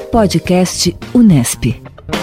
Podcast Unesp.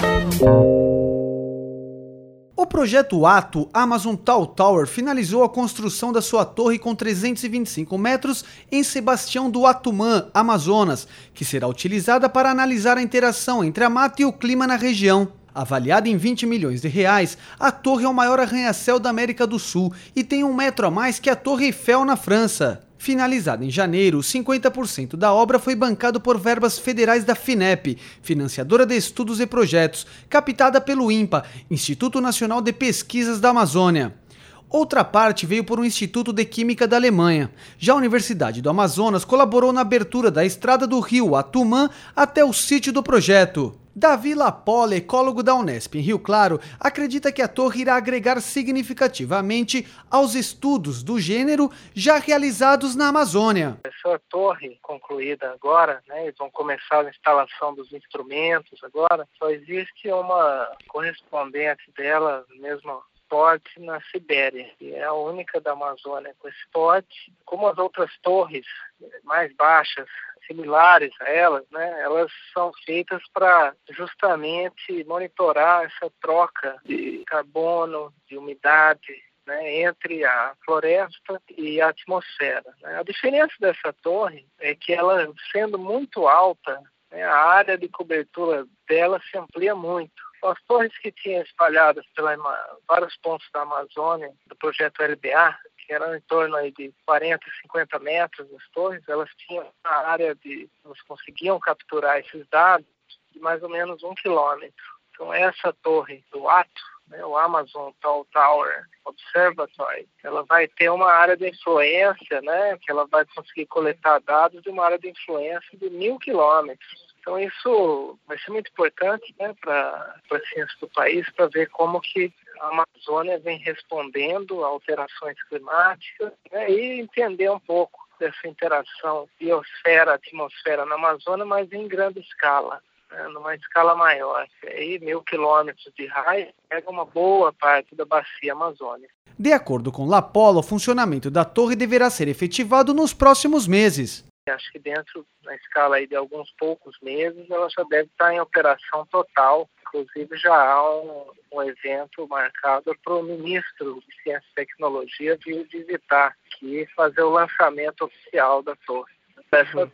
O projeto Ato Amazon Tall Tower finalizou a construção da sua torre com 325 metros em Sebastião do Atumã, Amazonas, que será utilizada para analisar a interação entre a mata e o clima na região. Avaliada em 20 milhões de reais, a torre é o maior arranha-céu da América do Sul e tem 1 metro a mais que a Torre Eiffel na França. Finalizada em janeiro, 50% da obra foi bancado por verbas federais da FINEP, financiadora de estudos e projetos, captada pelo INPA, Instituto Nacional de Pesquisas da Amazônia. Outra parte veio por um Instituto de Química da Alemanha. Já a Universidade do Amazonas colaborou na abertura da estrada do rio Atumã até o sítio do projeto. Davi Lapolo, ecólogo da Unesp em Rio Claro, acredita que a torre irá agregar significativamente aos estudos do gênero já realizados na Amazônia. Essa torre concluída agora, eles vão começar a instalação dos instrumentos agora, só existe uma correspondente dela, mesmo porte, na Sibéria, e é a única da Amazônia com esse porte. Como as outras torres mais baixas, similares a elas, elas são feitas para justamente monitorar essa troca de carbono, de umidade, entre a floresta e a atmosfera. A diferença dessa torre é que ela, sendo muito alta, a área de cobertura dela se amplia muito. As torres que tinham espalhadas pelos vários pontos da Amazônia, do projeto LBA, que eram em torno aí de 40, 50 metros as torres, elas tinham uma área elas conseguiam capturar esses dados de mais ou menos 1 quilômetro. Então essa torre do Ato, o Amazon Tall Tower Observatory, ela vai ter uma área de influência, que ela vai conseguir coletar dados de uma área de influência de 1.000 quilômetros. Então isso vai ser muito importante para a ciência do país, para ver como que a Amazônia vem respondendo a alterações climáticas, e entender um pouco dessa interação biosfera-atmosfera na Amazônia, mas em grande escala, numa escala maior. Aí 1.000 quilômetros de raio pega uma boa parte da bacia amazônica. De acordo com Lapolo, o funcionamento da torre deverá ser efetivado nos próximos meses. Acho que na escala aí de alguns poucos meses, ela já deve estar em operação total. Inclusive, já há um evento marcado para o ministro de Ciência e Tecnologia vir visitar aqui e fazer o lançamento oficial da torre. Essa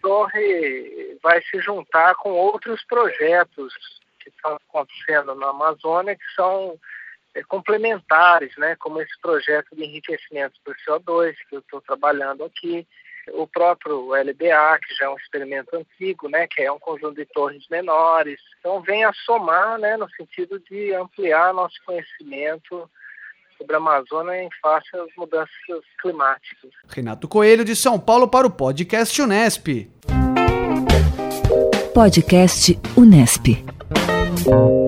torre vai se juntar com outros projetos que estão acontecendo na Amazônia, que são complementares, como esse projeto de enriquecimento por CO2, que eu estou trabalhando aqui. O próprio LBA, que já é um experimento antigo, que é um conjunto de torres menores. Então, vem a somar, no sentido de ampliar nosso conhecimento sobre a Amazônia em face às mudanças climáticas. Renato Coelho, de São Paulo, para o Podcast Unesp. Podcast Unesp.